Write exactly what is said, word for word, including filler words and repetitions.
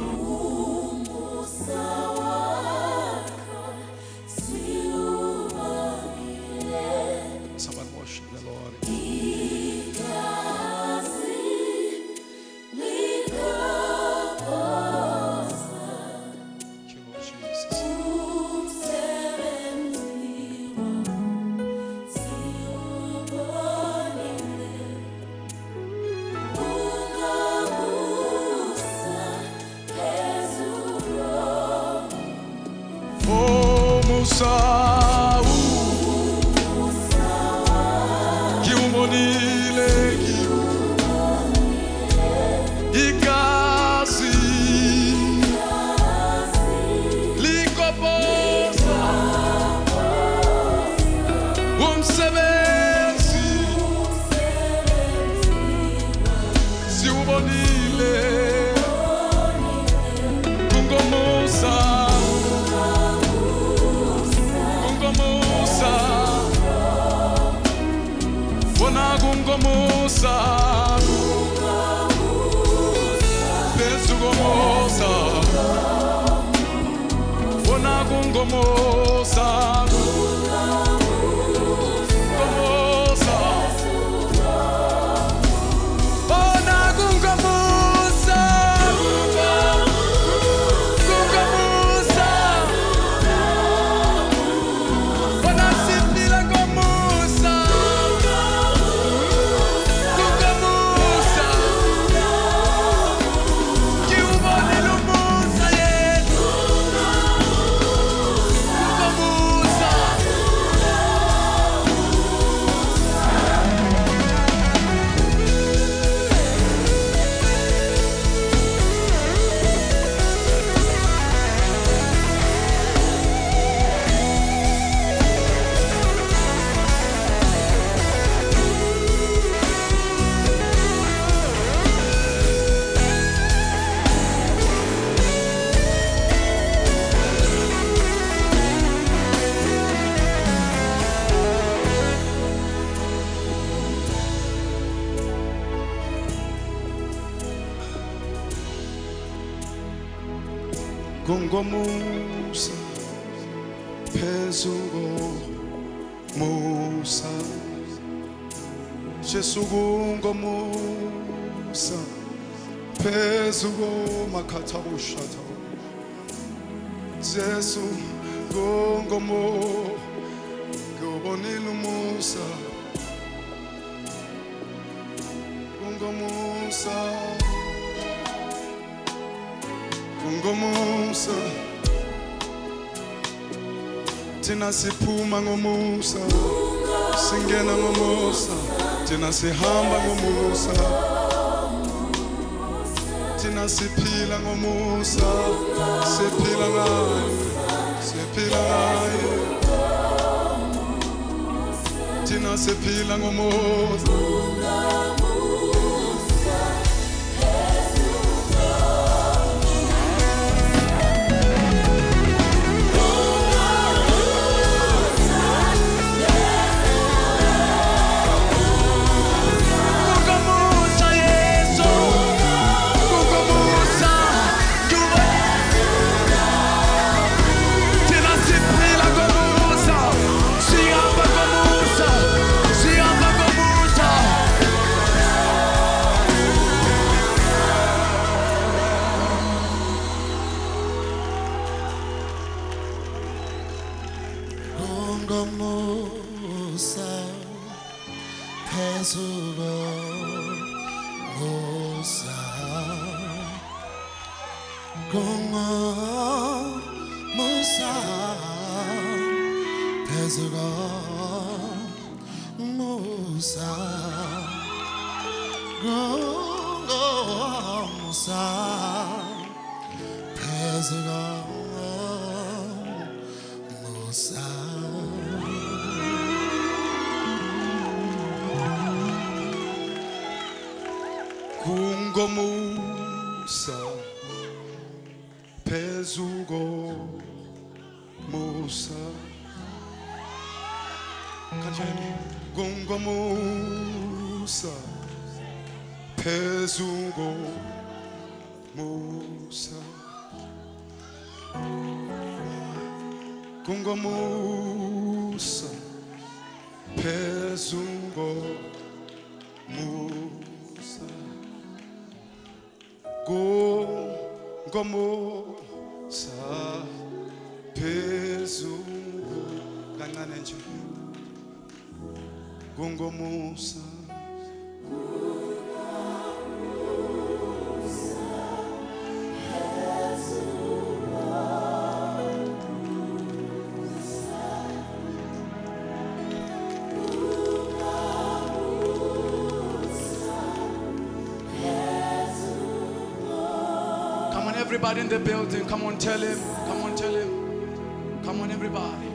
Somebody worship the Lord. Thank you, Lord Jesus. Oh, Musa, kiumonile, ikasi, likoposa, umsebenzi, siubonile, kungomusa. Kungomusa, Yesu kungomusa, bona kungomusa, kungomusa, bona kungomusa, kungomusa, bona simila kungomusa. Kungomusa, phezu komusa, Jesu kungomusa, phezu komakhathawushata, Jesu kungomusa, kubonile umusa, kungomusa. Ngomusa, thina siphuma ngomusa, singena ngomusa, thina sihamba ngomusa, thina siphila ngomusa, siphila ngaye, siphila ngaye, thina siphila ngomusa. Kungomusa, phezu komusa, kungomusa, phezu komusa, kungomusa, phezu komusa. Kungomusa, phezu komusa, kanjani? Kungomusa, phezu komusa. kungomusa phezungo musa kungomusa phezungo kancane nje kungomusa Come on, everybody in the building. Come on, tell him. Come on, tell him. Come on, everybody.